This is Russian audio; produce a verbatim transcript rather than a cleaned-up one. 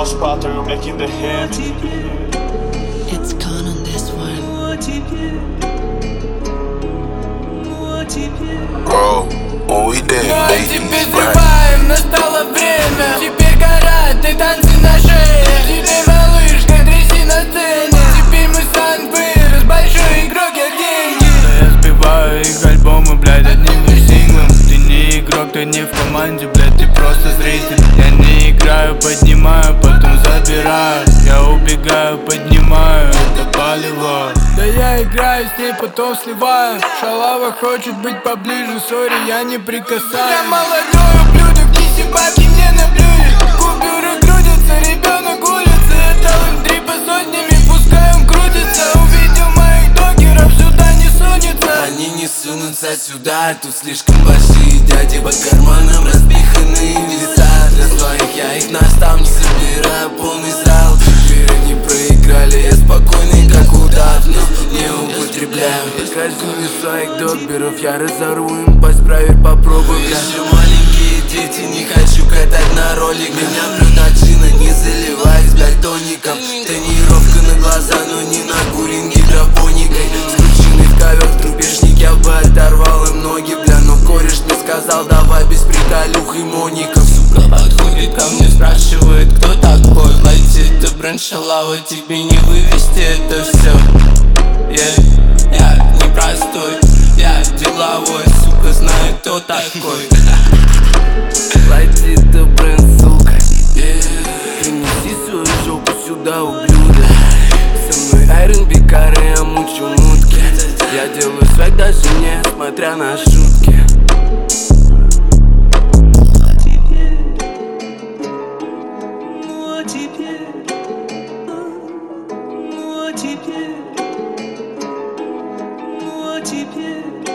spotter, making the hit. It's gone on this one. Bro, when we did Но make теперь it right. взрываем, настало время. Теперь горят и танцы на шее. Теперь малышка, тряси на сцене. Теперь мы Санпырс, большой игрок, я деньги. Но я сбиваю их альбомы, блядь, одним лишь синглом. Ты не игрок, ты не в команде, блядь, ты просто зритель. Я не играю, поднимаю, потом забираю. Я убегаю, поднимаю, это палево. Да я играю с ней, потом сливаю. Шалава хочет быть поближе, сори, я не прикасаюсь. Я молодой ублюдок, неси бабки мне на блюде. Купюры крутятся, ребенок улицы. Это три по сотнями, пускай он крутится. Увидел моих догеров, сюда не сунется. Они не сунутся сюда, тут слишком большие дяди. По карманам распиханные веса. Для своих я их наставник, собираю полный зал. Теперь они проиграли, я спокойный как удав, но не употребляю. Я кажу не своих догберов, я разорву им пасть, проверь, попробуй. Еще маленькие дети, не хочу катать на ролик. Меня плюнь от джина, не заливаясь, блядь, тоником. Тренировка на глаза, но не на курин гидропоникой. Скрученный в ковер трубежник, я бы оторвал им ноги, бля. Но кореш мне сказал, давай без приколюх и моников. Сука подходит ко мне, спрашивает, кто такой. Лайте, это бренд Шалава, тебе не вывести это все. Yeah. Я непростой, я деловой, сука, знаю, кто такой. Лайте, это бренд, сука, yeah. Принеси свою жопу сюда, ублюдок. Со мной Айрон Бикары, я мучу мутки. Я делаю свайк даже несмотря на шутки. Теперь